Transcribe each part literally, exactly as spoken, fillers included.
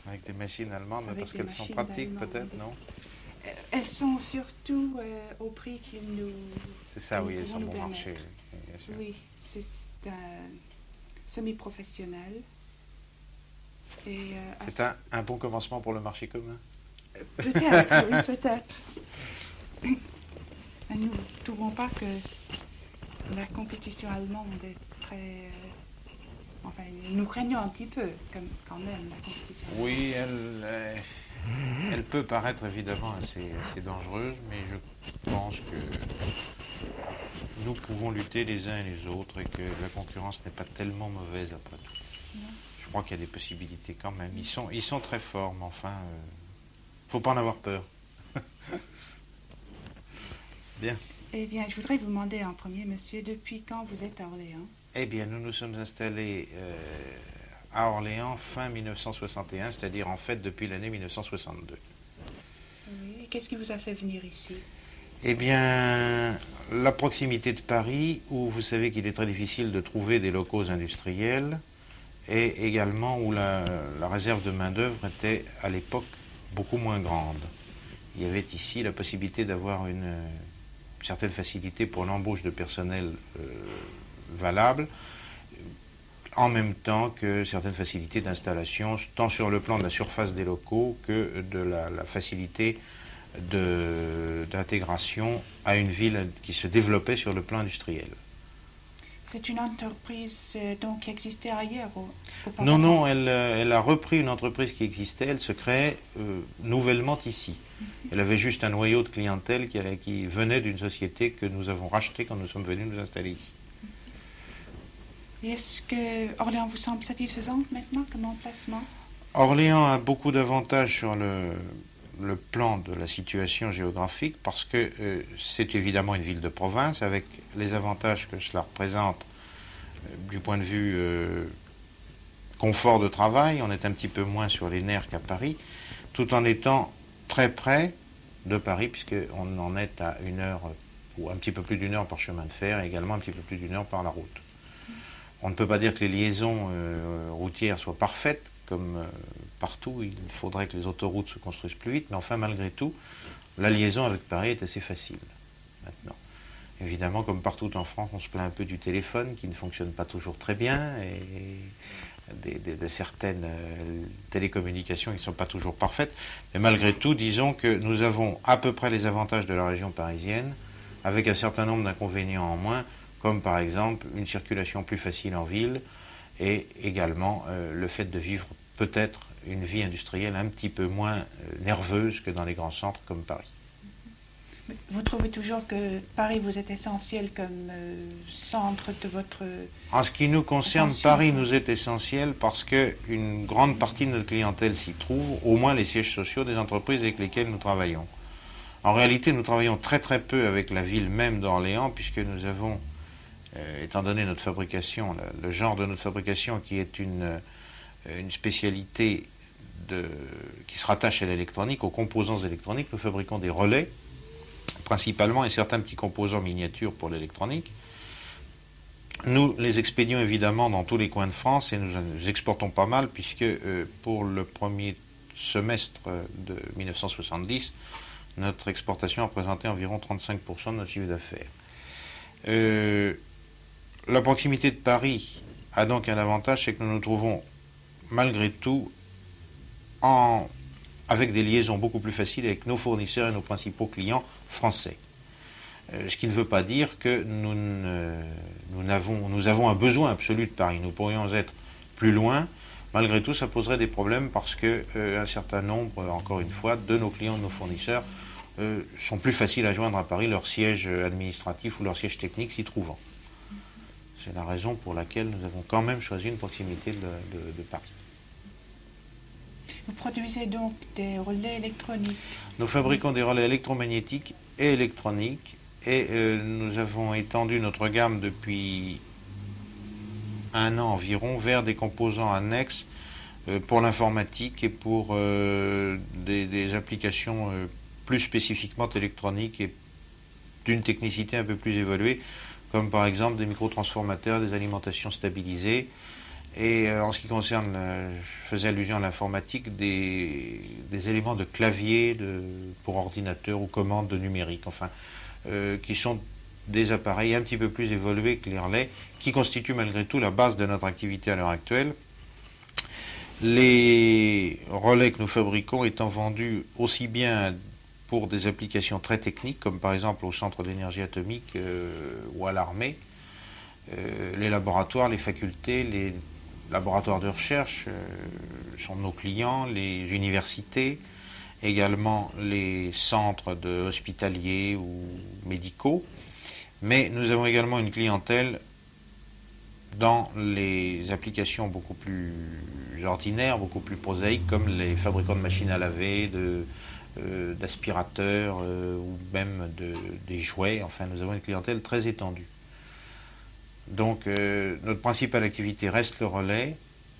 Avec des machines allemandes, Avec parce des qu'elles sont machines pratiques allemandes. peut-être, non? Euh, Elles sont surtout euh, au prix qu'ils nous... C'est ça, qu'ils oui, elles vont sont nous bon permettre. marché, oui, bien sûr. Oui, c'est un semi-professionnel. Et, euh, C'est un, un bon commencement pour le marché commun. Euh, Peut-être, oui, peut-être. Mais nous ne trouvons pas que la compétition allemande est très... euh, enfin, nous craignons un petit peu, comme, quand même, la compétition allemande. Oui, elle, euh, elle peut paraître évidemment assez, assez dangereuse, mais je pense que nous pouvons lutter les uns et les autres et que la concurrence n'est pas tellement mauvaise après tout. Non. Je crois qu'il y a des possibilités quand même. Ils sont, ils sont très forts, mais enfin, il euh, ne faut pas en avoir peur. Bien. Eh bien, je voudrais vous demander en premier, monsieur, depuis quand vous êtes à Orléans? Eh bien, nous nous sommes installés euh, à Orléans fin mille neuf cent soixante et un, c'est-à-dire en fait depuis l'année mille neuf cent soixante-deux. Oui. Qu'est-ce qui vous a fait venir ici? Eh bien, la proximité de Paris, où vous savez qu'il est très difficile de trouver des locaux industriels, et également où la, la réserve de main-d'œuvre était à l'époque beaucoup moins grande. Il y avait ici la possibilité d'avoir une, une certaine facilité pour l'embauche de personnel euh, valable, en même temps que certaines facilités d'installation, tant sur le plan de la surface des locaux que de la, la facilité d'intégration à une ville qui se développait sur le plan industriel. C'est une entreprise euh, donc, qui existait ailleurs au, Non, non, elle, elle a repris une entreprise qui existait, elle se créait euh, nouvellement ici. Mm-hmm. Elle avait juste un noyau de clientèle qui, qui venait d'une société que nous avons rachetée quand nous sommes venus nous installer ici. Est-ce que Orléans vous semble satisfaisante maintenant comme emplacement? Orléans a beaucoup d'avantages sur le, le plan de la situation géographique parce que euh, c'est évidemment une ville de province avec les avantages que cela représente euh, du point de vue euh, confort de travail. On est un petit peu moins sur les nerfs qu'à Paris, tout en étant très près de Paris puisqu'on en est à une heure ou un petit peu plus d'une heure par chemin de fer et également un petit peu plus d'une heure par la route. On ne peut pas dire que les liaisons euh, routières soient parfaites, comme euh, partout, il faudrait que les autoroutes se construisent plus vite, mais enfin, malgré tout, la liaison avec Paris est assez facile, maintenant. Évidemment, comme partout en France, on se plaint un peu du téléphone, qui ne fonctionne pas toujours très bien, et des, des, de certaines euh, télécommunications qui ne sont pas toujours parfaites, mais malgré tout, disons que nous avons à peu près les avantages de la région parisienne, avec un certain nombre d'inconvénients en moins, comme par exemple une circulation plus facile en ville et également euh, le fait de vivre peut-être une vie industrielle un petit peu moins euh, nerveuse que dans les grands centres comme Paris. Vous trouvez toujours que Paris vous est essentiel comme euh, centre de votre... En ce qui nous concerne, attention. Paris nous est essentiel parce qu'une grande partie de notre clientèle s'y trouve, au moins les sièges sociaux des entreprises avec lesquelles nous travaillons. En réalité, nous travaillons très très peu avec la ville même d'Orléans puisque nous avons Euh, étant donné notre fabrication, le, le genre de notre fabrication qui est une, euh, une spécialité de, qui se rattache à l'électronique, aux composants électroniques, nous fabriquons des relais, principalement, et certains petits composants miniatures pour l'électronique. Nous les expédions évidemment dans tous les coins de France et nous, nous exportons pas mal puisque euh, pour le premier semestre de mille neuf cent soixante-dix, notre exportation a représenté environ trente-cinq pour cent de notre chiffre d'affaires. Euh, La proximité de Paris a donc un avantage, c'est que nous nous trouvons malgré tout en, avec des liaisons beaucoup plus faciles avec nos fournisseurs et nos principaux clients français. Euh, ce qui ne veut pas dire que nous, ne, nous, n'avons, nous avons un besoin absolu de Paris. Nous pourrions être plus loin. Malgré tout, ça poserait des problèmes parce que euh, un certain nombre, encore une fois, de nos clients, de nos fournisseurs euh, sont plus faciles à joindre à Paris, leur siège administratif ou leur siège technique s'y trouvant. C'est la raison pour laquelle nous avons quand même choisi une proximité de, de, de Paris. Vous produisez donc des relais électroniques? Nous fabriquons des relais électromagnétiques et électroniques et euh, nous avons étendu notre gamme depuis un an environ vers des composants annexes euh, pour l'informatique et pour euh, des, des applications euh, plus spécifiquement électroniques et d'une technicité un peu plus évoluée, comme par exemple des microtransformateurs, des alimentations stabilisées, Et euh, en ce qui concerne, euh, je faisais allusion à l'informatique, des, des éléments de clavier de, pour ordinateur ou commande de numérique, enfin, euh, qui sont des appareils un petit peu plus évolués que les relais, qui constituent malgré tout la base de notre activité à l'heure actuelle. Les relais que nous fabriquons étant vendus aussi bien pour des applications très techniques, comme par exemple au centre d'énergie atomique euh, ou à l'armée, euh, les laboratoires, les facultés, les laboratoires de recherche euh, sont nos clients, les universités, également les centres de hospitaliers ou médicaux, mais nous avons également une clientèle dans les applications beaucoup plus ordinaires, beaucoup plus prosaïques, comme les fabricants de machines à laver, de, euh, d'aspirateurs euh, ou même de, des jouets. Enfin, nous avons une clientèle très étendue. Donc, euh, notre principale activité reste le relais,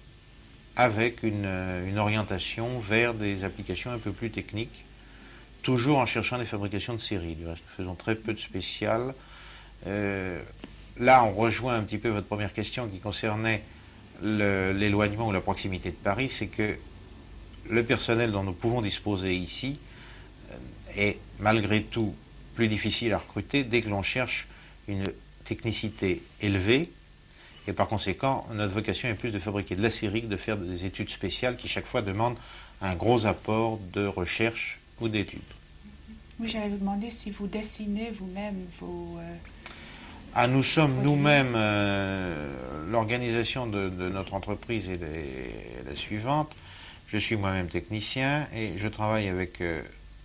avec une, une orientation vers des applications un peu plus techniques, toujours en cherchant des fabrications de série. Du reste, nous faisons très peu de spéciales. Euh, là, on rejoint un petit peu votre première question qui concernait le, l'éloignement ou la proximité de Paris. C'est que le personnel dont nous pouvons disposer ici est malgré tout plus difficile à recruter dès que l'on cherche une technicité élevée. Et par conséquent, notre vocation est plus de fabriquer de la série que de faire des études spéciales qui chaque fois demandent un gros apport de recherche ou d'études. Oui, j'allais vous demander si vous dessinez vous-même vos... Euh, ah, nous sommes produits. nous-mêmes, euh, l'organisation de, de notre entreprise est, est la suivante. Je suis moi-même technicien et je travaille avec euh,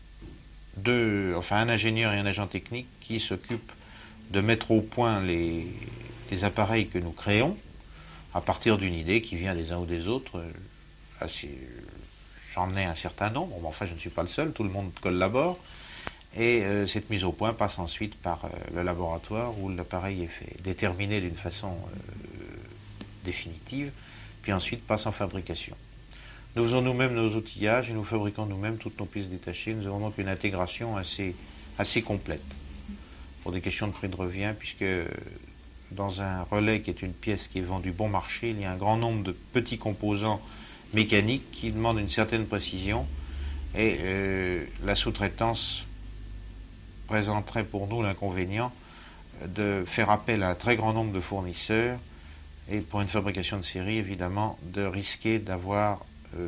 deux, enfin un ingénieur et un agent technique qui s'occupent de mettre au point les, les appareils que nous créons à partir d'une idée qui vient des uns ou des autres. Assez, j'en ai un certain nombre, bon, enfin je ne suis pas le seul, tout le monde collabore. Et euh, cette mise au point passe ensuite par euh, le laboratoire où l'appareil est fait, déterminé d'une façon euh, définitive, puis ensuite passe en fabrication. Nous faisons nous-mêmes nos outillages et nous fabriquons nous-mêmes toutes nos pièces détachées. Nous avons donc une intégration assez, assez complète pour des questions de prix de revient, puisque dans un relais qui est une pièce qui est vendue bon marché, il y a un grand nombre de petits composants mécaniques qui demandent une certaine précision et euh, la sous-traitance présenterait pour nous l'inconvénient de faire appel à un très grand nombre de fournisseurs et pour une fabrication de série, évidemment, de risquer d'avoir euh,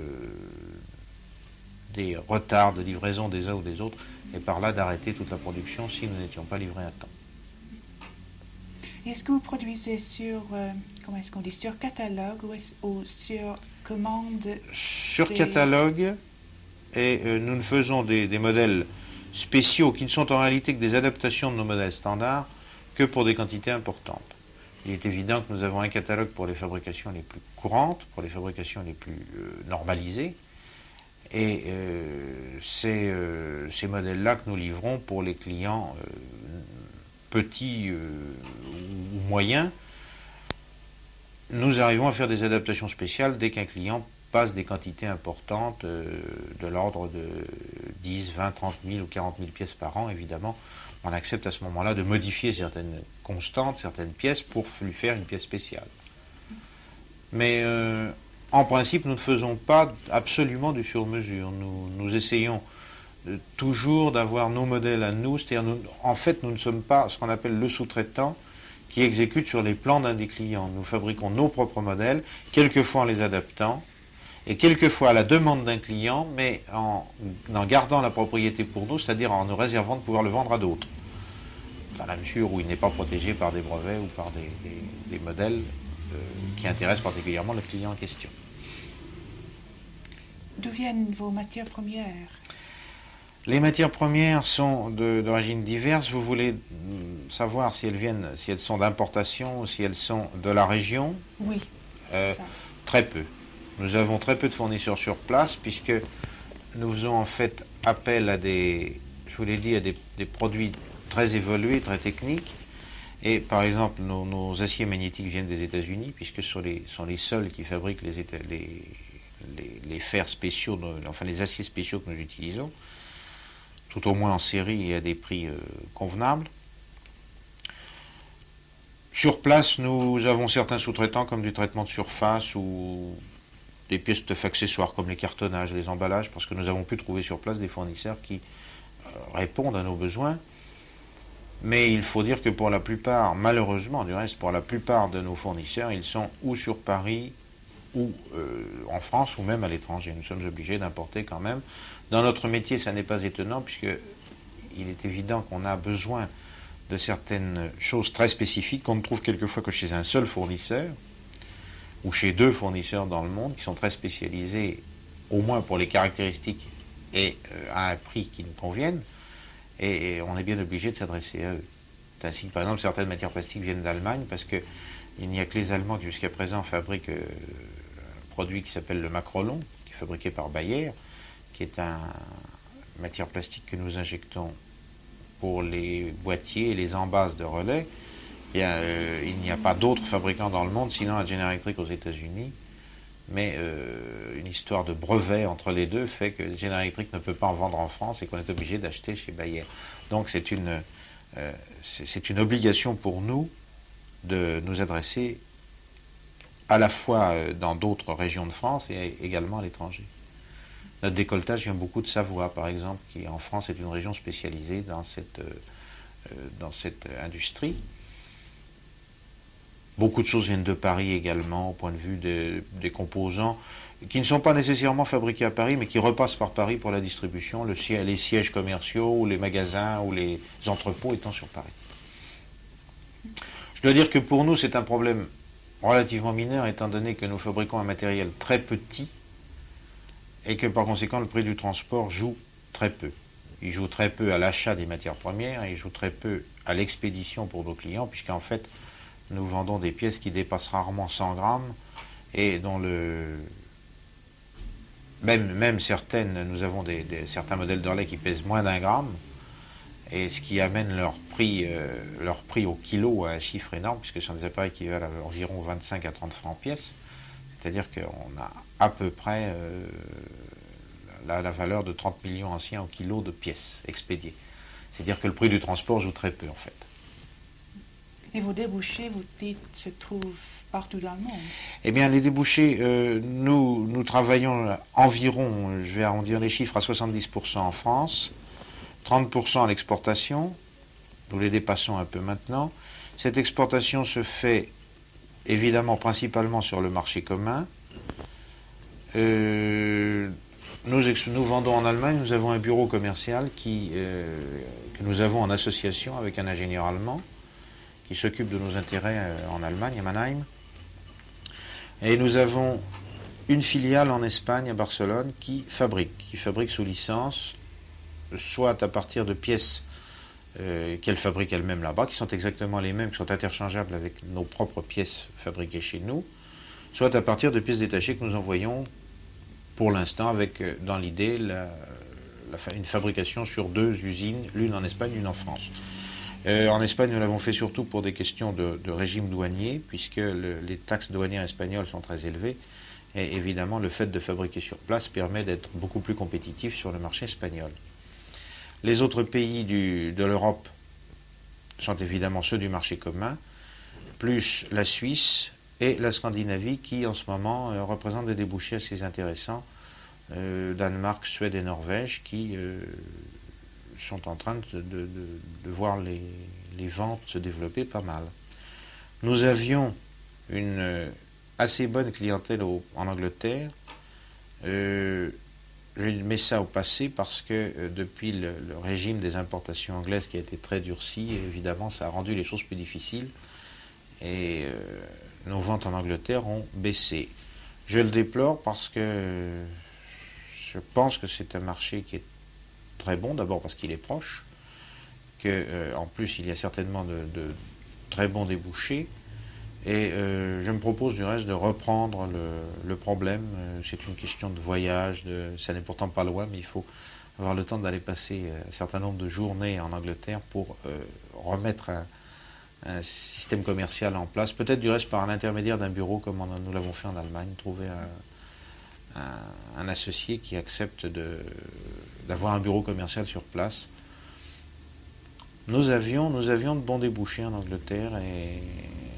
des retards de livraison des uns ou des autres et par là d'arrêter toute la production si nous n'étions pas livrés à temps. Est-ce que vous produisez sur, euh, comment est-ce qu'on dit, sur catalogue ou, ou sur commande? Sur des... catalogue, et euh, nous ne faisons des, des modèles spéciaux qui ne sont en réalité que des adaptations de nos modèles standards que pour des quantités importantes. Il est évident que nous avons un catalogue pour les fabrications les plus courantes, pour les fabrications les plus euh, normalisées, et euh, c'est euh, ces modèles-là que nous livrons pour les clients euh, petits euh, ou moyens. Nous arrivons à faire des adaptations spéciales dès qu'un client passe des quantités importantes euh, de l'ordre de dix, vingt, trente mille ou quarante mille pièces par an. Évidemment, on accepte à ce moment-là de modifier certaines constantes, certaines pièces pour lui faire une pièce spéciale. Mais euh, en principe, nous ne faisons pas absolument du sur-mesure. Nous, nous essayons euh, toujours d'avoir nos modèles à nous. C'est-à-dire, nous, en fait, nous ne sommes pas ce qu'on appelle le sous-traitant qui exécute sur les plans d'un des clients. Nous fabriquons nos propres modèles, quelquefois en les adaptant, et quelquefois à la demande d'un client, mais en, en gardant la propriété pour nous, c'est-à-dire en nous réservant de pouvoir le vendre à d'autres, dans la mesure où il n'est pas protégé par des brevets ou par des, des, des modèles euh, qui intéressent particulièrement le client en question. D'où viennent vos matières premières? Les matières premières sont de, d'origine diverse. Vous voulez savoir si elles viennent, si elles sont d'importation ou si elles sont de la région? Oui. Euh, très peu. Nous avons très peu de fournisseurs sur place puisque nous faisons en fait appel à des, je vous l'ai dit, à des, des produits très évolués, très techniques. Et par exemple, nos, nos aciers magnétiques viennent des États-Unis puisque ce sont les, sont les seuls qui fabriquent les, les, les, les fers spéciaux, enfin les aciers spéciaux que nous utilisons, tout au moins en série et à des prix euh, convenables. Sur place, nous avons certains sous-traitants comme du traitement de surface ou des pièces de accessoires comme les cartonnages, les emballages, parce que nous avons pu trouver sur place des fournisseurs qui euh, répondent à nos besoins. Mais il faut dire que pour la plupart, malheureusement du reste, pour la plupart de nos fournisseurs, ils sont ou sur Paris ou euh, en France ou même à l'étranger. Nous sommes obligés d'importer quand même. Dans notre métier, ça n'est pas étonnant puisque il est évident qu'on a besoin de certaines choses très spécifiques qu'on ne trouve quelquefois que chez un seul fournisseur ou chez deux fournisseurs dans le monde qui sont très spécialisés, au moins pour les caractéristiques et euh, à un prix qui nous convienne, et, et on est bien obligé de s'adresser à eux. C'est ainsi que, par exemple, certaines matières plastiques viennent d'Allemagne parce qu'il n'y a que les Allemands qui jusqu'à présent fabriquent euh, un produit qui s'appelle le Macrolon, qui est fabriqué par Bayer, qui est une matière plastique que nous injectons pour les boîtiers et les embases de relais. Et, euh, il n'y a pas d'autres fabricants dans le monde, sinon à General Electric aux États-Unis. Mais euh, une histoire de brevet entre les deux fait que General Electric ne peut pas en vendre en France et qu'on est obligé d'acheter chez Bayer. Donc c'est une, euh, c'est, c'est une obligation pour nous de nous adresser à la fois dans d'autres régions de France et également à l'étranger. Notre décolletage vient beaucoup de Savoie, par exemple, qui en France est une région spécialisée dans cette, euh, dans cette industrie. Beaucoup de choses viennent de Paris également, au point de vue des, des composants, qui ne sont pas nécessairement fabriqués à Paris, mais qui repassent par Paris pour la distribution, le, les sièges commerciaux, ou les magasins, ou les entrepôts étant sur Paris. Je dois dire que pour nous, c'est un problème relativement mineur, étant donné que nous fabriquons un matériel très petit, et que par conséquent, le prix du transport joue très peu. Il joue très peu à l'achat des matières premières, et il joue très peu à l'expédition pour nos clients, puisqu'en fait, nous vendons des pièces qui dépassent rarement cent grammes et dont le... Même, même certaines, nous avons des, des, certains modèles de relais qui pèsent moins d'un gramme, et ce qui amène leur prix, euh, leur prix au kilo à un chiffre énorme, puisque ce sont des appareils qui valent environ vingt-cinq à trente francs pièce. C'est-à-dire qu'on a à peu près euh, la, la valeur de trente millions anciens au kilo de pièces expédiées. C'est-à-dire que le prix du transport joue très peu en fait. Et vos débouchés, vous dites, se trouvent partout dans le monde? Eh bien, les débouchés, euh, nous, nous travaillons environ, je vais arrondir les chiffres, à soixante-dix pour cent en France, trente pour cent à l'exportation, nous les dépassons un peu maintenant. Cette exportation se fait évidemment principalement sur le marché commun. Euh, nous, nous vendons en Allemagne, nous avons un bureau commercial qui, euh, que nous avons en association avec un ingénieur allemand, qui s'occupe de nos intérêts en Allemagne, à Mannheim. Et nous avons une filiale en Espagne, à Barcelone, qui fabrique, qui fabrique sous licence, soit à partir de pièces euh, qu'elle fabrique elle-même là-bas, qui sont exactement les mêmes, qui sont interchangeables avec nos propres pièces fabriquées chez nous, soit à partir de pièces détachées que nous envoyons, pour l'instant, avec, dans l'idée, la, la, une fabrication sur deux usines, l'une en Espagne, l'une en France. Euh, en Espagne, nous l'avons fait surtout pour des questions de, de régime douanier, puisque le, les taxes douanières espagnoles sont très élevées. Et évidemment, le fait de fabriquer sur place permet d'être beaucoup plus compétitif sur le marché espagnol. Les autres pays du, de l'Europe sont évidemment ceux du marché commun, plus la Suisse et la Scandinavie, qui en ce moment euh, représentent des débouchés assez intéressants. Euh, Danemark, Suède et Norvège, qui... Euh, sont en train de, de, de, de voir les, les ventes se développer pas mal. Nous avions une euh, assez bonne clientèle au, en Angleterre. Euh, je mets ça au passé parce que euh, depuis le, le régime des importations anglaises qui a été très durci, évidemment ça a rendu les choses plus difficiles et euh, nos ventes en Angleterre ont baissé. Je le déplore parce que euh, je pense que c'est un marché qui est très bon, d'abord parce qu'il est proche, qu'en euh, plus il y a certainement de, de très bons débouchés, et euh, je me propose du reste de reprendre le, le problème. Euh, c'est une question de voyage, de, ça n'est pourtant pas loin, mais il faut avoir le temps d'aller passer un certain nombre de journées en Angleterre pour euh, remettre un, un système commercial en place, peut-être du reste par l'intermédiaire d'un bureau comme on, nous l'avons fait en Allemagne, trouver un, un, un associé qui accepte de d'avoir un bureau commercial sur place. Nous avions, nous avions de bons débouchés en Angleterre et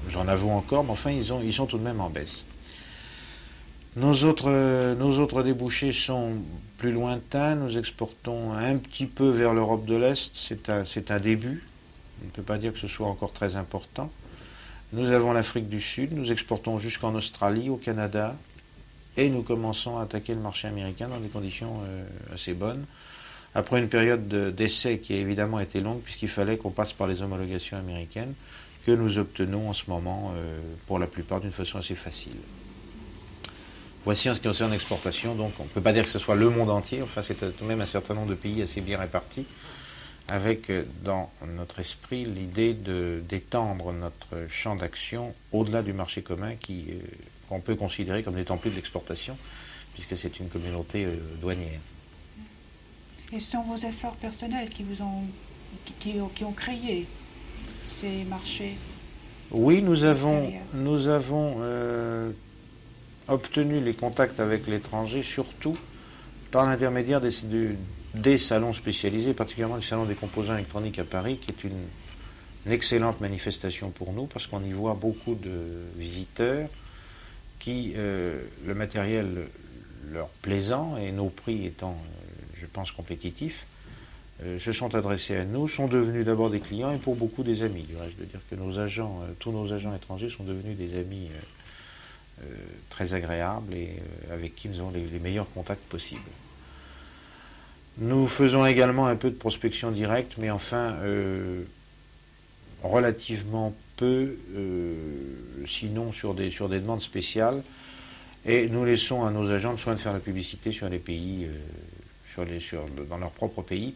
nous en avons encore, mais enfin ils, ont, ils sont tout de même en baisse. Nos autres, euh, nos autres débouchés sont plus lointains. Nous exportons un petit peu vers l'Europe de l'Est. C'est un, c'est un début. On ne peut pas dire que ce soit encore très important. Nous avons l'Afrique du Sud. Nous exportons jusqu'en Australie, au Canada. Et nous commençons à attaquer le marché américain dans des conditions euh, assez bonnes. Après une période de, d'essai qui a évidemment été longue, puisqu'il fallait qu'on passe par les homologations américaines, que nous obtenons en ce moment, euh, pour la plupart, d'une façon assez facile. Voici en ce qui concerne l'exportation, donc on ne peut pas dire que ce soit le monde entier, enfin c'est tout de même un certain nombre de pays assez bien répartis, avec dans notre esprit l'idée de, d'étendre notre champ d'action au-delà du marché commun qui, euh, qu'on peut considérer comme n'étant plus de l'exportation, puisque c'est une communauté euh, douanière. Et ce sont vos efforts personnels qui vous ont, qui, qui, qui ont créé ces marchés? Oui, nous avons, nous avons euh, obtenu les contacts avec l'étranger, surtout par l'intermédiaire des, du, des salons spécialisés, particulièrement le salon des composants électroniques à Paris, qui est une, une excellente manifestation pour nous, parce qu'on y voit beaucoup de visiteurs qui, euh, le matériel leur plaisant et nos prix étant, euh, je pense, compétitifs, euh, se sont adressés à nous, sont devenus d'abord des clients et pour beaucoup des amis. Du reste, de dire que nos agents, euh, tous nos agents étrangers sont devenus des amis euh, Euh, très agréables et euh, avec qui nous avons les, les meilleurs contacts possibles. Nous faisons également un peu de prospection directe, mais enfin euh, relativement peu, euh, sinon sur des, sur des demandes spéciales, et nous laissons à nos agents le soin de faire la publicité sur les pays, euh, sur les, sur, dans leur propre pays.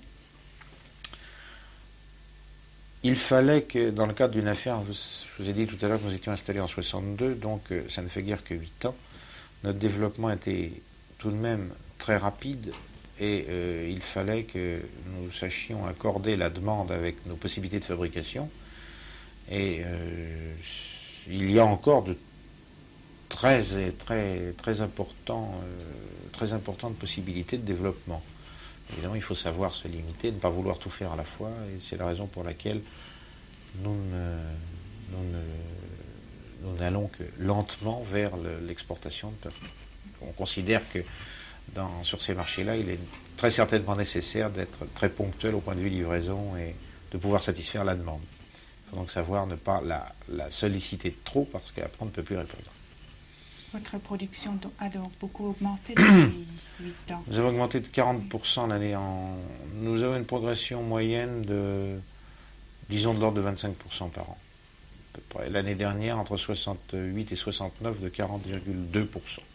Il fallait que, dans le cadre d'une affaire, je vous ai dit tout à l'heure que nous étions installés en soixante-deux, donc euh, ça ne fait guère que huit ans. Notre développement était tout de même très rapide et euh, il fallait que nous sachions accorder la demande avec nos possibilités de fabrication. Et euh, il y a encore de très, très, très, important, euh, très importantes possibilités de développement. Évidemment, il faut savoir se limiter, ne pas vouloir tout faire à la fois, et c'est la raison pour laquelle nous ne, nous ne, nous n'allons que lentement vers le, l'exportation. On considère que dans, sur ces marchés-là, il est très certainement nécessaire d'être très ponctuel au point de vue livraison et de pouvoir satisfaire la demande. Il faut donc savoir ne pas la, la solliciter trop, parce qu'après on ne peut plus répondre. Votre production a donc beaucoup augmenté depuis huit ans. Nous avons augmenté de quarante pour cent l'année en... Nous avons une progression moyenne de, disons, de l'ordre de vingt-cinq pour cent par an. À peu près. L'année dernière, entre soixante-huit et soixante-neuf, de quarante virgule deux pour cent.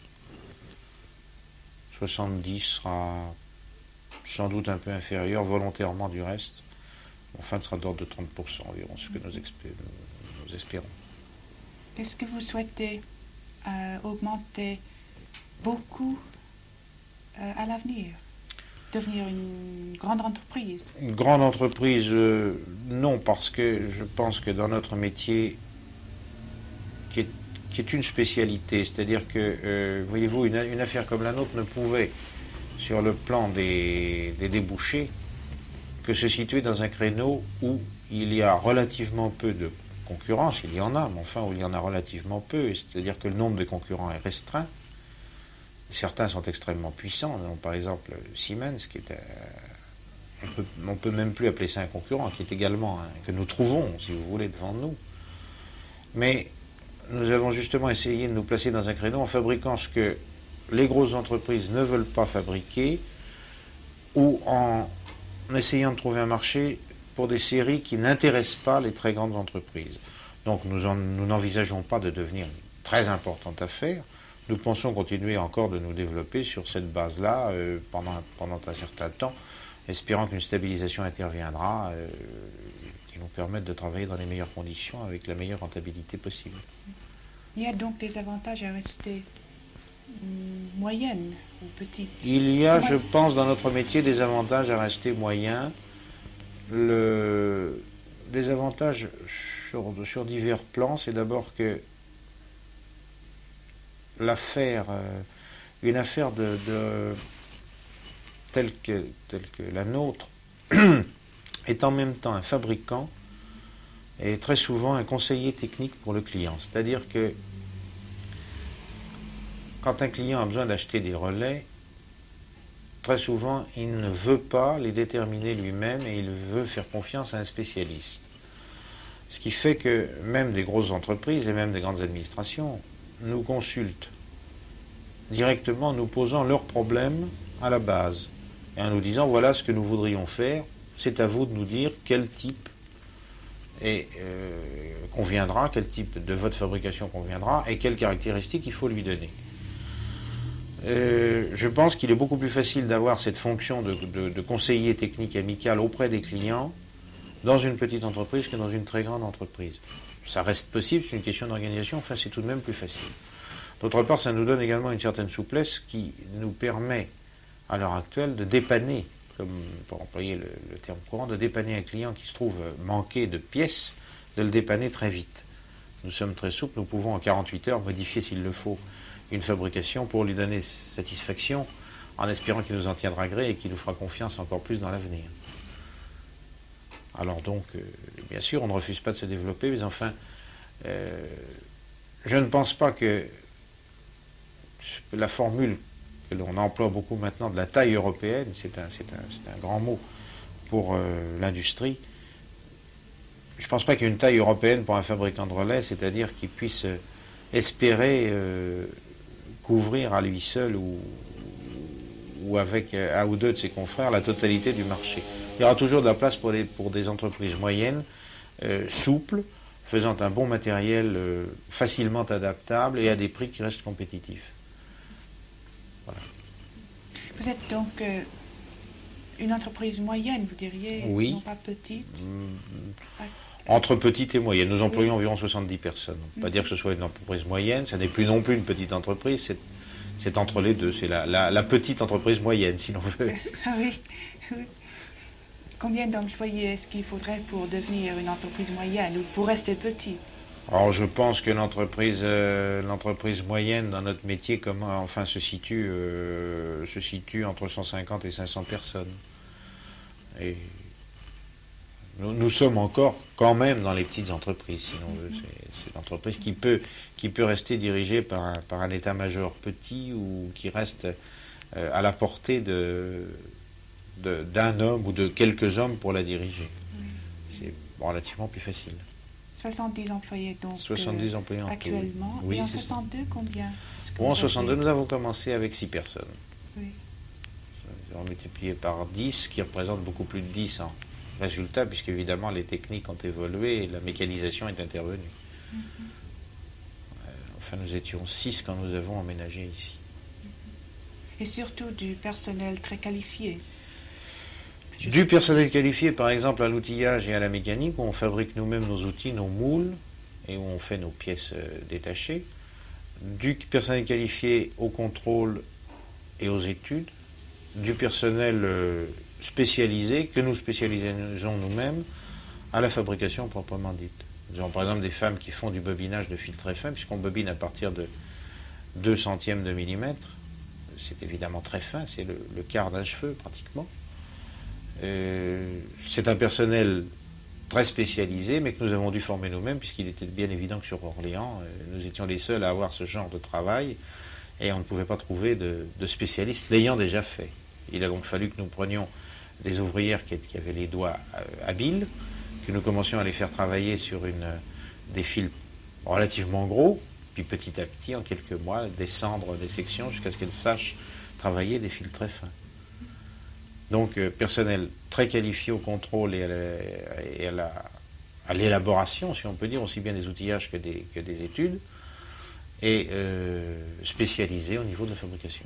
soixante-dix sera sans doute un peu inférieur, volontairement du reste. Enfin, ce sera de l'ordre de trente pour cent environ, ce que nous, expé- nous espérons. Est-ce que vous souhaitez Euh, augmenter beaucoup euh, à l'avenir, devenir une grande entreprise? Une grande entreprise, euh, non, parce que je pense que dans notre métier, qui est, qui est une spécialité, c'est-à-dire que, euh, voyez-vous, une, une affaire comme la nôtre ne pouvait, sur le plan des, des débouchés, que se situer dans un créneau où il y a relativement peu de concurrence, il y en a, mais enfin où il y en a relativement peu, c'est-à-dire que le nombre de concurrents est restreint. Certains sont extrêmement puissants, donc, par exemple Siemens, qui est un, on peut, on peut même plus appeler ça un concurrent, qui est également un, que nous trouvons, si vous voulez, devant nous. Mais nous avons justement essayé de nous placer dans un créneau en fabriquant ce que les grosses entreprises ne veulent pas fabriquer, ou en essayant de trouver un marché pour des séries qui n'intéressent pas les très grandes entreprises. Donc nous, en, nous n'envisageons pas de devenir une très importante affaire. Nous pensons continuer encore de nous développer sur cette base-là euh, pendant, pendant un certain temps, espérant qu'une stabilisation interviendra euh, qui nous permette de travailler dans les meilleures conditions avec la meilleure rentabilité possible. Il y a donc des avantages à rester mm, moyenne ou petite? Il y a, je pense, dans notre métier des avantages à rester moyen. Le, les avantages sur, sur divers plans, c'est d'abord que l'affaire, euh, une affaire de, de telle que, telle que la nôtre est en même temps un fabricant est très souvent un conseiller technique pour le client. C'est-à-dire que quand un client a besoin d'acheter des relais, très souvent, il ne veut pas les déterminer lui-même et il veut faire confiance à un spécialiste. Ce qui fait que même des grosses entreprises et même des grandes administrations nous consultent directement en nous posant leurs problèmes à la base et en nous disant voilà ce que nous voudrions faire, c'est à vous de nous dire quel type et, euh, conviendra, quel type de votre fabrication conviendra et quelles caractéristiques il faut lui donner. Euh, je pense qu'il est beaucoup plus facile d'avoir cette fonction de, de, de conseiller technique amical auprès des clients dans une petite entreprise que dans une très grande entreprise. Ça reste possible, c'est une question d'organisation, enfin c'est tout de même plus facile. D'autre part, ça nous donne également une certaine souplesse qui nous permet, à l'heure actuelle, de dépanner, comme pour employer le, le terme courant, de dépanner un client qui se trouve manqué de pièces, de le dépanner très vite. Nous sommes très souples, nous pouvons en quarante-huit heures modifier s'il le faut une fabrication pour lui donner satisfaction en espérant qu'il nous en tiendra gré et qu'il nous fera confiance encore plus dans l'avenir. Alors donc, euh, bien sûr, on ne refuse pas de se développer, mais enfin, euh, je ne pense pas que la formule que l'on emploie beaucoup maintenant de la taille européenne, c'est un, c'est un, c'est un grand mot pour euh, l'industrie, je ne pense pas qu'il y ait une taille européenne pour un fabricant de relais, c'est-à-dire qu'il puisse euh, espérer euh, couvrir à lui seul ou, ou avec un ou deux de ses confrères la totalité du marché. Il y aura toujours de la place pour des, pour des entreprises moyennes, euh, souples, faisant un bon matériel euh, facilement adaptable et à des prix qui restent compétitifs. Voilà. Vous êtes donc euh, une entreprise moyenne, vous diriez, oui. Non pas petite. Mmh. Entre petite et moyenne. Nous employons oui. environ soixante-dix personnes. On ne peut pas mmh. dire que ce soit une entreprise moyenne, ça n'est plus non plus une petite entreprise, c'est, c'est entre les deux. C'est la, la, la petite entreprise moyenne, si l'on veut. Ah oui, oui. Combien d'employés est-ce qu'il faudrait pour devenir une entreprise moyenne ou pour rester petite? Alors je pense que l'entreprise, euh, l'entreprise moyenne dans notre métier comment, enfin, se, situe, euh, se situe entre cent cinquante et cinq cents personnes. Et nous, nous sommes encore quand même dans les petites entreprises, sinon mm-hmm. c'est, c'est l'entreprise qui peut, qui peut rester dirigée par un, par un état-major petit ou qui reste euh, à la portée de, de, d'un homme ou de quelques hommes pour la diriger. Mm. C'est relativement plus facile. soixante-dix employés donc soixante-dix euh, employés en actuellement. Oui, et en c'est soixante-deux, ça. Combien bon, En soixante-deux, nous avons commencé avec six personnes. Oui. Nous avons multiplié par dix, qui représente beaucoup plus de dix en résultat, puisque évidemment les techniques ont évolué et la mécanisation est intervenue. Mm-hmm. Euh, enfin, nous étions six quand nous avons emménagé ici. Et surtout du personnel très qualifié. Du personnel qualifié, par exemple, à l'outillage et à la mécanique, où on fabrique nous-mêmes nos outils, nos moules, et où on fait nos pièces euh, détachées. Du personnel qualifié au contrôle et aux études. Du personnel euh, spécialisé, que nous spécialisons nous-mêmes, à la fabrication proprement dite. Nous avons par exemple des femmes qui font du bobinage de fil très fin, puisqu'on bobine à partir de deux centièmes de millimètre. C'est évidemment très fin, c'est le, le quart d'un cheveu pratiquement. Euh, c'est un personnel très spécialisé, mais que nous avons dû former nous-mêmes, puisqu'il était bien évident que sur Orléans, euh, nous étions les seuls à avoir ce genre de travail, et on ne pouvait pas trouver de, de spécialistes l'ayant déjà fait. Il a donc fallu que nous prenions des ouvrières qui, qui avaient les doigts euh, habiles, que nous commencions à les faire travailler sur une, des fils relativement gros, puis petit à petit, en quelques mois, descendre des sections jusqu'à ce qu'elles sachent travailler des fils très fins. Donc, euh, personnel très qualifié au contrôle et à, la, et à, la, à l'élaboration, si on peut dire, aussi bien des outillages que des, que des études, et euh, spécialisé au niveau de la fabrication.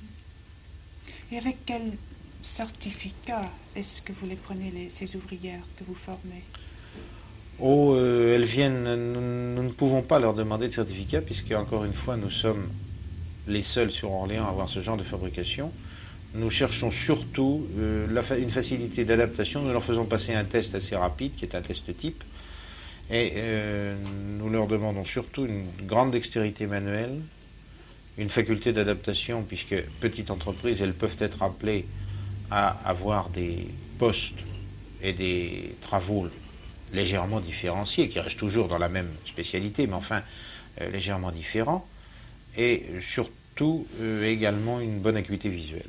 Et avec quel certificat est-ce que vous les prenez, les, ces ouvrières que vous formez? Oh, euh, elles viennent, nous, nous ne pouvons pas leur demander de certificat, puisque, encore une fois, nous sommes les seuls sur Orléans à avoir ce genre de fabrication. Nous cherchons surtout euh, la fa- une facilité d'adaptation. Nous leur faisons passer un test assez rapide, qui est un test type. Et euh, nous leur demandons surtout une grande dextérité manuelle, une faculté d'adaptation, puisque petites entreprises, elles peuvent être appelées à avoir des postes et des travaux légèrement différenciés, qui restent toujours dans la même spécialité, mais enfin euh, légèrement différents, et surtout euh, également une bonne acuité visuelle.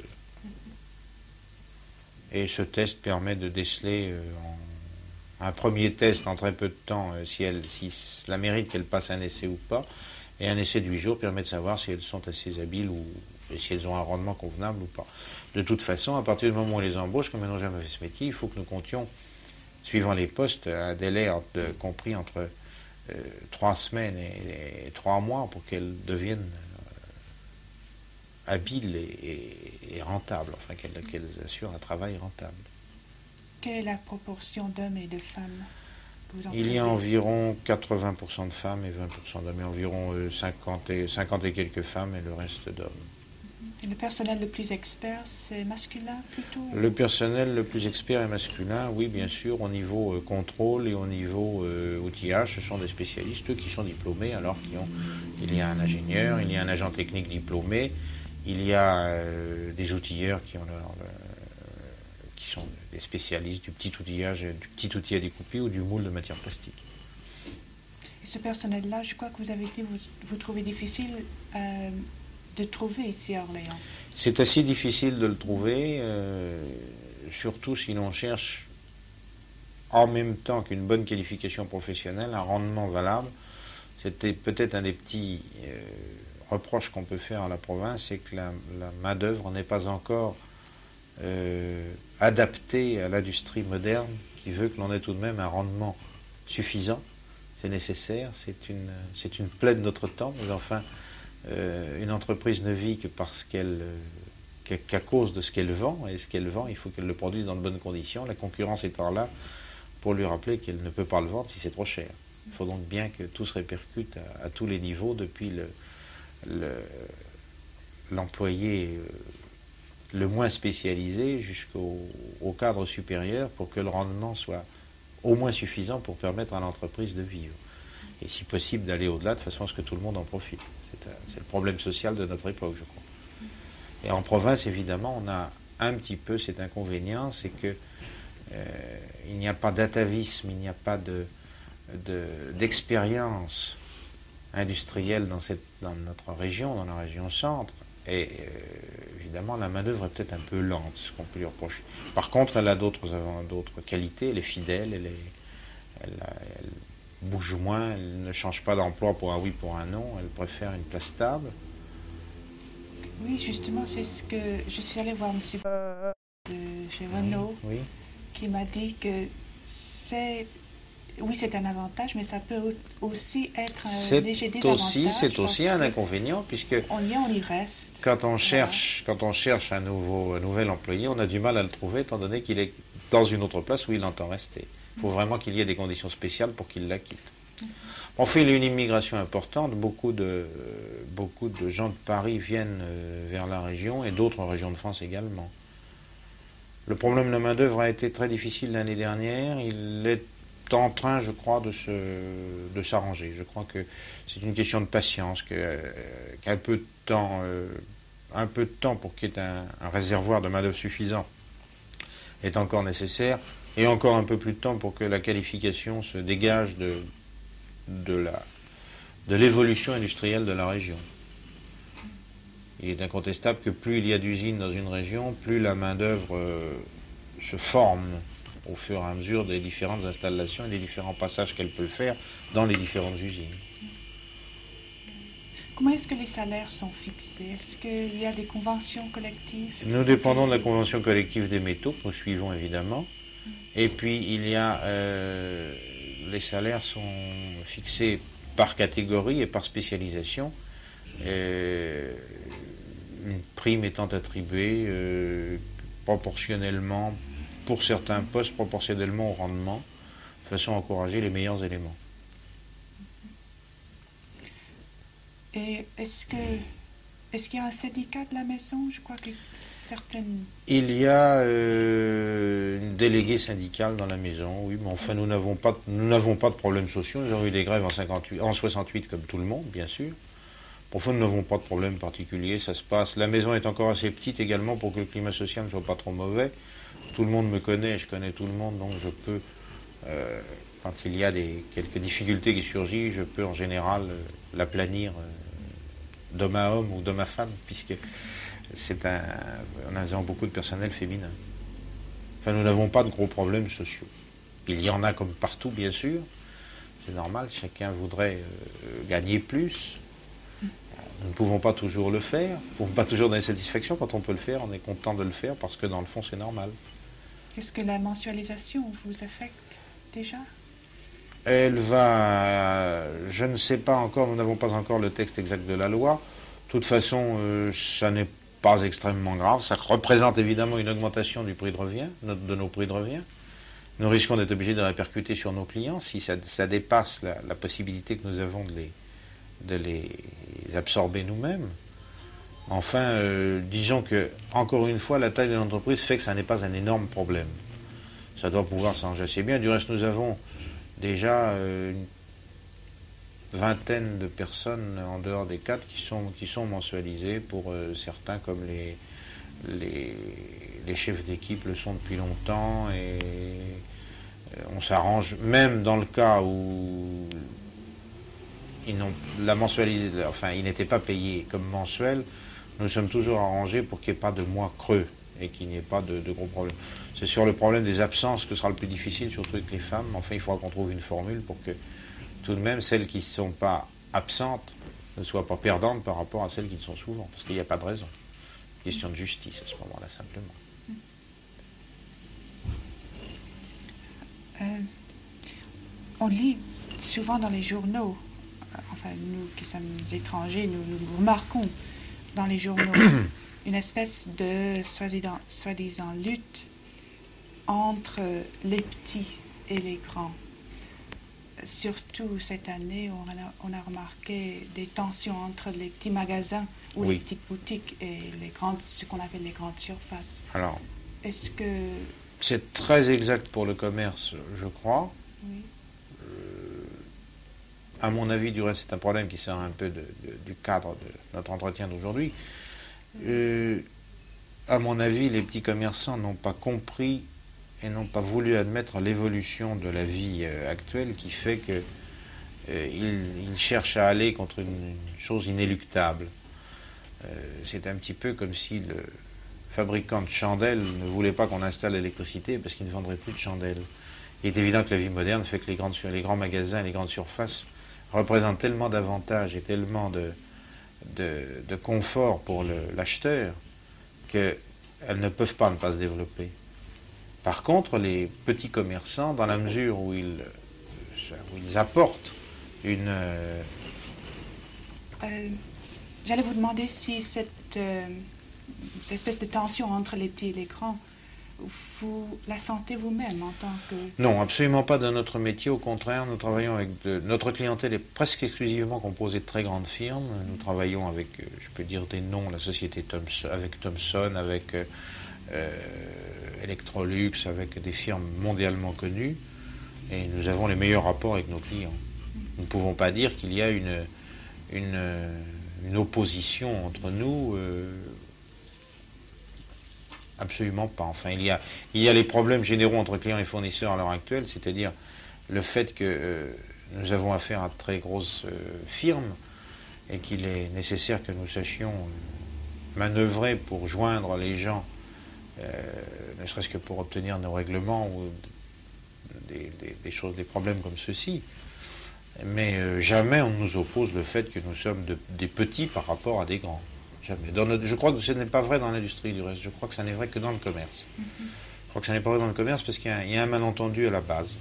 Et ce test permet de déceler euh, en, un premier test en très peu de temps euh, si, elle, si cela mérite qu'elle passe un essai ou pas, et un essai de huit jours permet de savoir si elles sont assez habiles ou et si elles ont un rendement convenable ou pas. De toute façon, à partir du moment où on les embauche, comme elles n'ont jamais fait ce métier, il faut que nous comptions, suivant les postes, un délai de, compris entre euh, trois semaines et, et trois mois pour qu'elles deviennent euh, habiles et, et, et rentables, enfin qu'elles, qu'elles assurent un travail rentable. Quelle est la proportion d'hommes et de femmes? Il y a environ quatre-vingts pour cent de femmes et vingt pour cent d'hommes, et environ euh, cinquante, et, cinquante et quelques femmes et le reste d'hommes. Et le personnel le plus expert, c'est masculin plutôt? Le personnel le plus expert est masculin, oui, bien sûr, au niveau euh, contrôle et au niveau euh, outillage. Ce sont des spécialistes, eux, qui sont diplômés, alors qu'il y a un ingénieur, il y a un agent technique diplômé, il y a euh, des outilleurs qui, ont leur, euh, qui sont des spécialistes du petit outillage, du petit outil à découper ou du moule de matière plastique. Et ce personnel-là, je crois que vous avez dit, vous, vous trouvez difficile euh, de trouver ici à Orléans. C'est assez difficile de le trouver, euh, surtout si l'on cherche en même temps qu'une bonne qualification professionnelle, un rendement valable. C'était peut-être un des petits euh, reproches qu'on peut faire à la province, c'est que la, la main-d'œuvre n'est pas encore euh, adaptée à l'industrie moderne qui veut que l'on ait tout de même un rendement suffisant. C'est nécessaire, c'est une, c'est une plaie de notre temps, mais enfin, Euh, une entreprise ne vit que parce qu'elle, euh, qu'à cause de ce qu'elle vend, et ce qu'elle vend, il faut qu'elle le produise dans de bonnes conditions, la concurrence étant là pour lui rappeler qu'elle ne peut pas le vendre si c'est trop cher. Il faut donc bien que tout se répercute à, à tous les niveaux, depuis le, le, l'employé euh, le moins spécialisé jusqu'au au cadre supérieur, pour que le rendement soit au moins suffisant pour permettre à l'entreprise de vivre. Et si possible d'aller au-delà, de façon à ce que tout le monde en profite. C'est, un, c'est le problème social de notre époque, je crois. Et en province, évidemment, on a un petit peu cet inconvénient, c'est que euh, il n'y a pas d'atavisme, il n'y a pas de, de, d'expérience industrielle dans, cette, dans notre région, dans la région centre. Et euh, évidemment, la main-d'œuvre est peut-être un peu lente, ce qu'on peut lui reprocher. Par contre, elle a d'autres, d'autres qualités, elle est fidèle, elle, est, elle, elle bouge moins, elle ne change pas d'emploi pour un oui, pour un non, elle préfère une place stable. Oui, justement, c'est ce que je suis allée voir M. de chez Renault, oui, oui. qui m'a dit que c'est, oui, c'est un avantage, mais ça peut aussi être un c'est léger désavantage. Aussi, c'est aussi un inconvénient, puisque on y, on y reste. Quand on cherche, voilà. quand on cherche un, nouveau, un nouvel employé, on a du mal à le trouver, étant donné qu'il est dans une autre place où il entend rester. Il faut vraiment qu'il y ait des conditions spéciales pour qu'il la quitte. On fait une immigration importante, beaucoup de, beaucoup de gens de Paris viennent vers la région et d'autres régions de France également. Le problème de la main-d'œuvre a été très difficile l'année dernière, il est en train, je crois, de, se, de s'arranger. Je crois que c'est une question de patience, que, euh, qu'un peu de temps, euh, un peu de temps pour qu'il y ait un, un réservoir de main-d'œuvre suffisant est encore nécessaire, et encore un peu plus de temps pour que la qualification se dégage de, de, la, de l'évolution industrielle de la région. Il est incontestable que plus il y a d'usines dans une région, plus la main-d'œuvre euh, se forme au fur et à mesure des différentes installations et des différents passages qu'elle peut faire dans les différentes usines. Comment est-ce que les salaires sont fixés? Est-ce qu'il y a des conventions collectives? Nous dépendons de la convention collective des métaux, que nous suivons évidemment. Et puis il y a... Euh, les salaires sont fixés par catégorie et par spécialisation. Et une prime étant attribuée euh, proportionnellement, pour certains postes, proportionnellement au rendement, de façon à encourager les meilleurs éléments. Et est-ce que est-ce qu'il y a un syndicat de la maison? Je crois que certaines... Il y a euh, une déléguée syndicale dans la maison, oui, mais enfin nous n'avons pas, nous n'avons pas de problèmes sociaux. Nous avons eu des grèves en, cinquante-huit, en soixante-huit comme tout le monde, bien sûr. Enfin, nous n'avons pas de problème particulier, ça se passe. La maison est encore assez petite également pour que le climat social ne soit pas trop mauvais. Tout le monde me connaît, je connais tout le monde, donc je peux euh, quand il y a des, quelques difficultés qui surgissent, je peux en général euh, l'aplanir euh, d'homme à homme ou d'homme à femme, puisque c'est un, nous avons beaucoup de personnel féminin. Enfin, nous n'avons pas de gros problèmes sociaux. Il y en a comme partout, bien sûr. C'est normal, chacun voudrait euh, gagner plus. Nous ne pouvons pas toujours le faire. Nous ne pouvons pas toujours donner satisfaction. Quand on peut le faire, on est content de le faire parce que dans le fond, c'est normal. Est-ce que la mensualisation vous affecte déjà? Elle va... Je ne sais pas encore, nous n'avons pas encore le texte exact de la loi. De toute façon, euh, ça n'est pas extrêmement grave. Ça représente évidemment une augmentation du prix de revient, de nos prix de revient. Nous risquons d'être obligés de répercuter sur nos clients si ça, ça dépasse la, la possibilité que nous avons de les, de les absorber nous-mêmes. Enfin, euh, disons que, encore une fois, la taille de l'entreprise fait que ça n'est pas un énorme problème. Ça doit pouvoir s'arranger assez bien. Du reste, nous avons déjà euh, une vingtaine de personnes en dehors des cadres qui sont, qui sont mensualisées pour euh, certains comme les, les, les chefs d'équipe le sont depuis longtemps et euh, on s'arrange même dans le cas où ils n'ont la mensualisée, enfin ils n'étaient pas payés comme mensuels, nous sommes toujours arrangés pour qu'il n'y ait pas de mois creux et qu'il n'y ait pas de, de gros problèmes. C'est sur le problème des absences que ce sera le plus difficile, surtout avec les femmes. Enfin, il faudra qu'on trouve une formule pour que tout de même celles qui ne sont pas absentes ne soient pas perdantes par rapport à celles qui le sont souvent, parce qu'il n'y a pas de raison. Question de justice à ce moment-là, simplement. Euh, on lit souvent dans les journaux, enfin nous qui sommes étrangers, nous, nous remarquons dans les journaux une espèce de soi-disant, soi-disant lutte entre les petits et les grands. Surtout cette année, on a, on a remarqué des tensions entre les petits magasins ou oui. les petites boutiques et les grandes, ce qu'on appelle les grandes surfaces. Alors, est-ce que... c'est très exact pour le commerce, je crois. Oui. Euh, à mon avis, du reste, c'est un problème qui sort un peu de, de, du cadre de notre entretien d'aujourd'hui. Euh, à mon avis, les petits commerçants n'ont pas compris et n'ont pas voulu admettre l'évolution de la vie euh, actuelle qui fait qu'ils euh, ils cherchent à aller contre une, une chose inéluctable. Euh, c'est un petit peu comme si le fabricant de chandelles ne voulait pas qu'on installe l'électricité parce qu'il ne vendrait plus de chandelles. Il est évident que la vie moderne fait que les, grandes, les grands magasins et les grandes surfaces représentent tellement d'avantages et tellement de, de, de confort pour le, l'acheteur qu'elles ne peuvent pas ne pas se développer. Par contre, les petits commerçants, dans la mesure où ils, où ils apportent une... Euh... Euh, j'allais vous demander si cette, euh, cette espèce de tension entre les petits et les grands, vous la sentez vous-même en tant que... Non, absolument pas dans notre métier. Au contraire, nous travaillons avec... De... Notre clientèle est presque exclusivement composée de très grandes firmes. Nous travaillons avec, je peux dire des noms, la société Thomson, avec Thomson, avec... Euh, Electrolux, avec des firmes mondialement connues, et nous avons les meilleurs rapports avec nos clients. Nous ne pouvons pas dire qu'il y a une, une, une opposition entre nous, euh, absolument pas. Enfin, il y a, il y a les problèmes généraux entre clients et fournisseurs à l'heure actuelle, c'est-à-dire le fait que euh, nous avons affaire à de très grosses euh, firmes et qu'il est nécessaire que nous sachions euh, manœuvrer pour joindre les gens, Euh, ne serait-ce que pour obtenir nos règlements ou des, des, des choses, des problèmes comme ceux-ci. Mais euh, jamais on nous oppose le fait que nous sommes de, des petits par rapport à des grands. Jamais. Dans notre, je crois que ce n'est pas vrai dans l'industrie du reste. Je crois que ça n'est vrai que dans le commerce. Mm-hmm. Je crois que ça n'est pas vrai dans le commerce parce qu'il y a, il y a un malentendu à la base.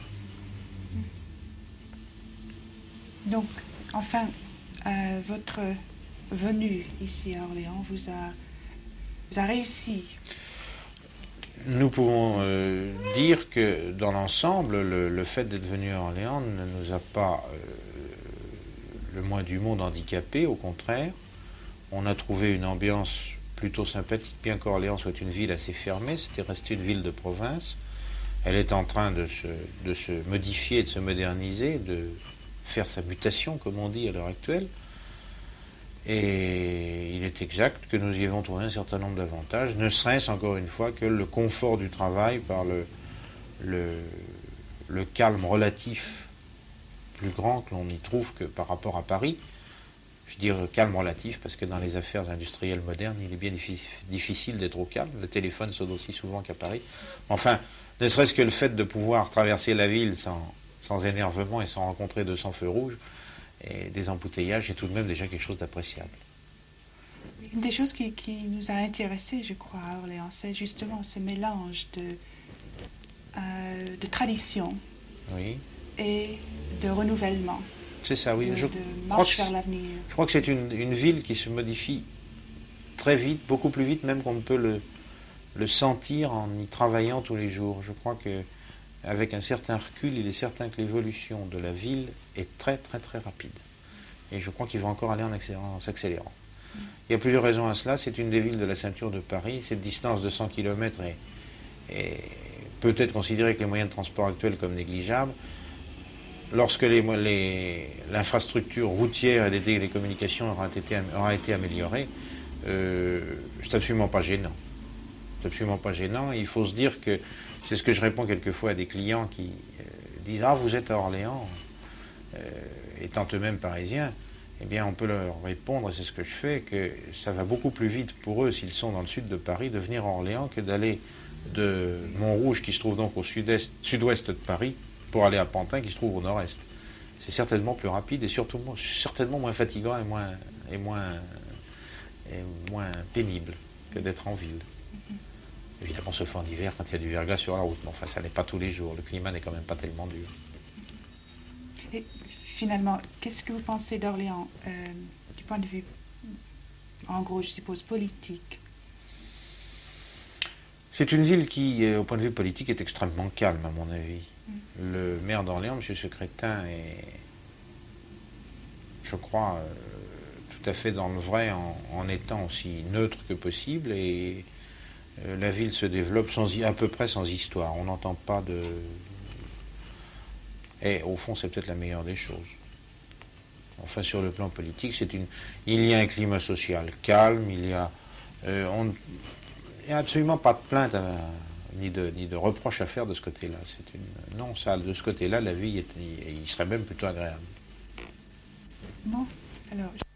Donc, enfin, euh, votre venue ici à Orléans vous a Vous avez réussi. Nous pouvons euh, dire que dans l'ensemble, le, le fait d'être venu à Orléans ne nous a pas euh, le moins du monde handicapé, au contraire. On a trouvé une ambiance plutôt sympathique, bien qu'Orléans soit une ville assez fermée, c'était resté une ville de province. Elle est en train de se, de se modifier, de se moderniser, de faire sa mutation, comme on dit à l'heure actuelle. Et il est exact que nous y avons trouvé un certain nombre d'avantages, ne serait-ce encore une fois que le confort du travail par le, le, le calme relatif plus grand que l'on y trouve que par rapport à Paris. Je dis calme relatif parce que dans les affaires industrielles modernes, il est bien difficile d'être au calme. Le téléphone sonne aussi souvent qu'à Paris. Enfin, ne serait-ce que le fait de pouvoir traverser la ville sans, sans énervement et sans rencontrer de cents feux rouges et des embouteillages, c'est tout de même déjà quelque chose d'appréciable. Une des choses qui, qui nous a intéressés, je crois, à Orléans, c'est justement ce mélange de, euh, de tradition oui. et de renouvellement. C'est ça, oui. De, je, de crois marche que, vers l'avenir. Je crois que c'est une, une ville qui se modifie très vite, beaucoup plus vite même qu'on ne peut le, le sentir en y travaillant tous les jours. Je crois que avec un certain recul, il est certain que l'évolution de la ville est très très très rapide. Et je crois qu'il va encore aller en, en s'accélérant. Il y a plusieurs raisons à cela. C'est une des villes de la ceinture de Paris. Cette distance de cent kilomètres est, est peut-être considérée avec les moyens de transport actuels comme négligeable. Lorsque l'infrastructure routière et des télécommunications aura été, aura été améliorée, euh, c'est absolument pas gênant. C'est absolument pas gênant. Il faut se dire que, c'est ce que je réponds quelquefois à des clients qui euh, disent « Ah, vous êtes à Orléans euh, », étant eux-mêmes parisiens. Eh bien, on peut leur répondre, et c'est ce que je fais, que ça va beaucoup plus vite pour eux, s'ils sont dans le sud de Paris, de venir à Orléans que d'aller de Montrouge, qui se trouve donc au sud-est, sud-ouest de Paris, pour aller à Pantin, qui se trouve au nord-est. C'est certainement plus rapide et surtout certainement moins fatigant et moins, et moins, et moins pénible que d'être en ville. Mm-hmm. Évidemment, sauf en hiver, quand il y a du verglas sur la route. Mais enfin, ça n'est pas tous les jours. Le climat n'est quand même pas tellement dur. Et finalement, qu'est-ce que vous pensez d'Orléans euh, du point de vue, en gros, je suppose, politique? C'est une ville qui, au point de vue politique, est extrêmement calme, à mon avis. Mm. Le maire d'Orléans, M. Secrétin, est, je crois, euh, tout à fait dans le vrai en, en étant aussi neutre que possible. Et euh, la ville se développe sans, à peu près sans histoire. On n'entend pas de... Et au fond, c'est peut-être la meilleure des choses. Enfin, sur le plan politique, c'est une... il y a un climat social calme, il y a... Euh, on... Il n'y a absolument pas de plainte à, ni, de, ni de reproche à faire de ce côté-là. C'est une, non, ça, de ce côté-là, la vie, est, il serait même plutôt agréable. Bon, alors...